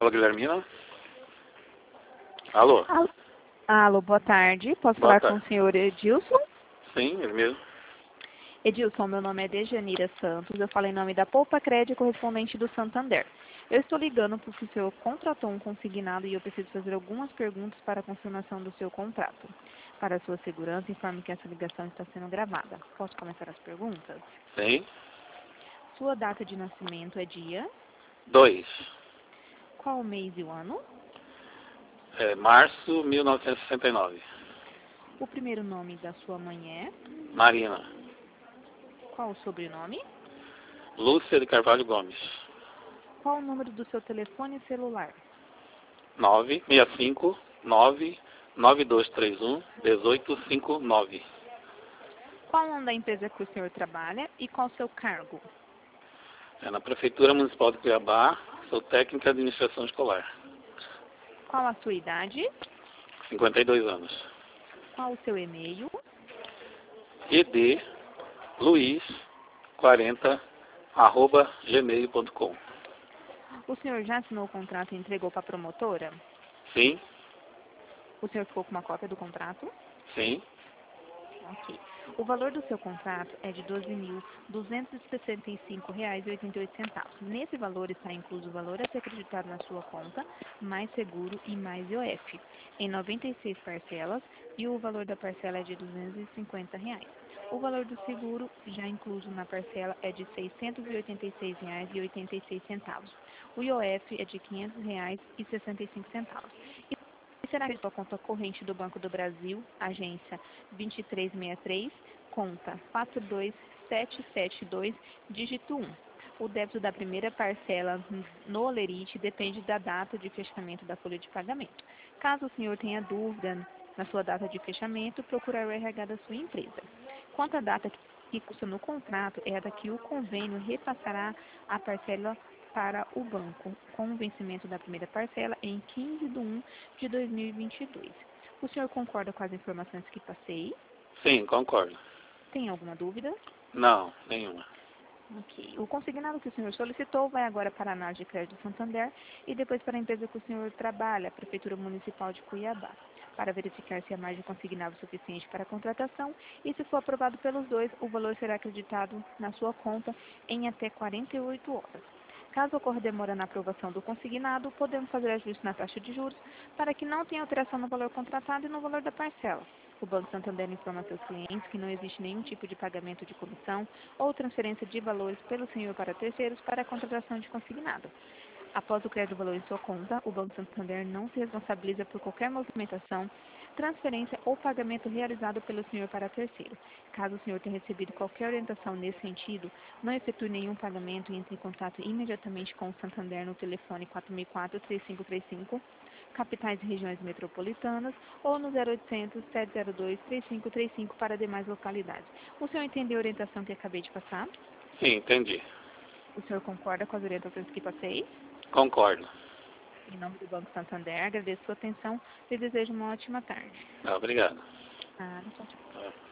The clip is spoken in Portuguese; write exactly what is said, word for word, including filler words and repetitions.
Fala, Guilhermina. Alô? Alô, Alô, boa tarde. Posso Boa falar tarde. com o senhor Edilson? Sim, ele mesmo. Edilson, meu nome é Dejanira Santos. Eu falo em nome da Poupa Crédito, correspondente do Santander. Eu estou ligando porque o senhor contratou um consignado e eu preciso fazer algumas perguntas para a confirmação do seu contrato. Para a sua segurança, informe que essa ligação está sendo gravada. Posso começar as perguntas? Sim. Sua data de nascimento é dia? Dois. Qual o mês e o ano? É, março mil novecentos e sessenta e nove. O primeiro nome da sua mãe é? Marina. Qual o sobrenome? Lúcia de Carvalho Gomes. Qual o número do seu telefone celular? nove seis cinco nove nove dois três um um oito cinco nove. Qual o nome da empresa que o senhor trabalha e qual o seu cargo? É na Prefeitura Municipal de Cuiabá. Sou técnico de administração escolar. Qual a sua idade? cinquenta e dois anos. Qual o seu e-mail? ed luiz quarenta arroba gmail ponto com. O senhor já assinou o contrato e entregou para a promotora? Sim, O senhor ficou com uma cópia do contrato? sim, Ok. O valor do seu contrato é de doze mil duzentos e sessenta e cinco reais e oitenta e oito centavos. Nesse valor está incluso o valor a ser acreditado na sua conta, mais seguro e mais I O F, em noventa e seis parcelas, e o valor da parcela é de duzentos e cinquenta reais. O valor do seguro, já incluso na parcela, é de seiscentos e oitenta e seis reais e oitenta e seis centavos. O I O F é de quinhentos reais e sessenta e cinco centavos. E será que a sua conta corrente do Banco do Brasil, agência vinte e três sessenta e três, conta quatro dois sete sete dois, dígito um. O débito da primeira parcela no Olerite depende da data de fechamento da folha de pagamento. Caso o senhor tenha dúvida na sua data de fechamento, procurar o R H da sua empresa. Quanto à data que custa no contrato, é a da que o convênio repassará a parcela para o banco, com o vencimento da primeira parcela em quinze de um de dois mil e vinte e dois. O senhor concorda com as informações que passei? sim, concordo. Tem alguma dúvida? Não, nenhuma. Ok. O consignado que o senhor solicitou vai agora para a análise de crédito do Santander e depois para a empresa que o senhor trabalha, a Prefeitura Municipal de Cuiabá, para verificar se há margem consignável suficiente para a contratação e, se for aprovado pelos dois, o valor será acreditado na sua conta em até quarenta e oito horas. Caso ocorra demora na aprovação do consignado, podemos fazer ajuste na taxa de juros para que não tenha alteração no valor contratado e no valor da parcela. O Banco Santander informa a seus clientes que não existe nenhum tipo de pagamento de comissão ou transferência de valores pelo senhor para terceiros para a contratação de consignado. Após o crédito do valor em sua conta, o Banco Santander não se responsabiliza por qualquer movimentação, transferência ou pagamento realizado pelo senhor para terceiro. Caso o senhor tenha recebido qualquer orientação nesse sentido, não efetue nenhum pagamento e entre em contato imediatamente com o Santander no telefone quatro mil e quatro, três cinco três cinco, capitais e regiões metropolitanas, ou no zero oitocentos, sete zero dois, três cinco três cinco para demais localidades. O senhor entendeu a orientação que acabei de passar? Sim, entendi. O senhor concorda com as orientações que passei? Concordo. Em nome do Banco Santander, agradeço sua atenção e desejo uma ótima tarde. Ah, obrigado. Ah, tchau, tchau. Ah.